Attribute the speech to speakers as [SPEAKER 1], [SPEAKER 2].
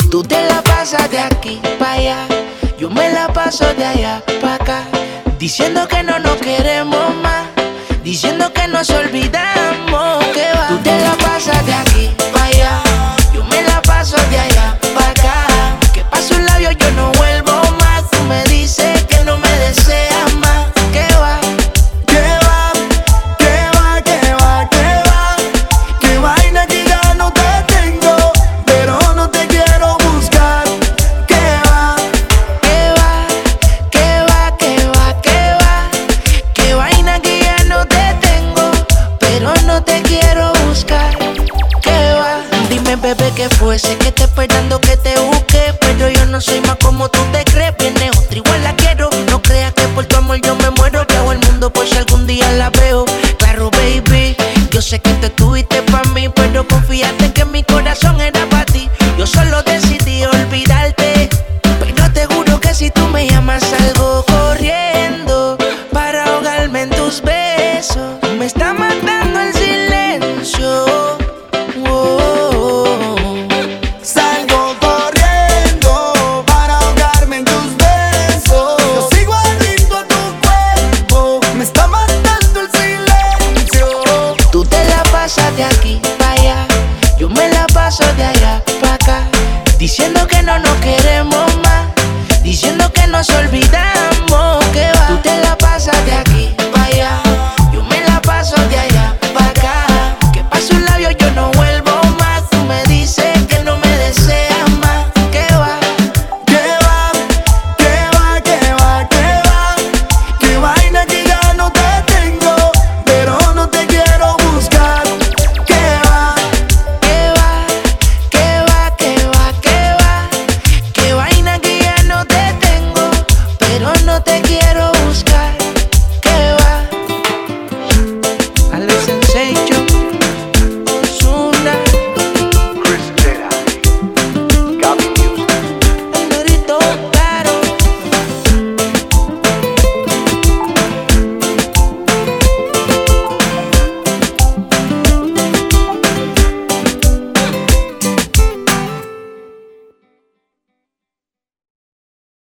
[SPEAKER 1] Tú te la pasas de aquí para allá, yo me la paso de allá para acá, diciendo que no nos queremos más, diciendo que nos olvidamos, que va. Tú te la pasas de aquí para allá, yo me la paso de allá para acá, que paso un labio yo no vuelvo más. Tú me dices que no me deseas más, que va.
[SPEAKER 2] Que va, que va, que va, que va. Que vaina que ya no te tengo, pero no te quiero buscar. Que va,
[SPEAKER 1] Que va, que va, que va, que va. Que vaina que ya no te tengo, pero no te quiero buscar. Que va. Dime, bebé, qué fue. Sé que estoy esperando que te busque, pero yo no soy más como tú te crees. Viene otra igual la quiero. No creas que por tu amor yo me muero. Que hago el mundo por si algo